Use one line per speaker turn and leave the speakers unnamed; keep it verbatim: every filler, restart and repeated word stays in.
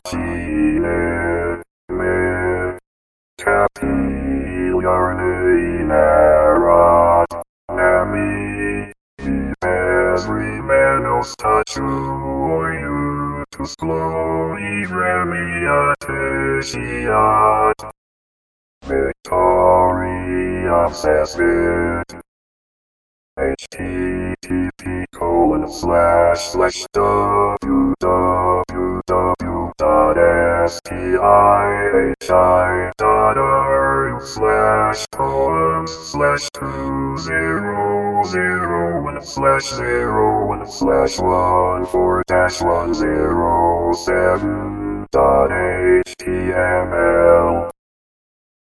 Gene, me, capillary narrat, nami, every manos tachu, you to slow, irremiatesiat, victory obsessed. http colon slash slash www.stihi.ru slash poems slash two zero zero one slash zero one slash one four dash one zero seven dot html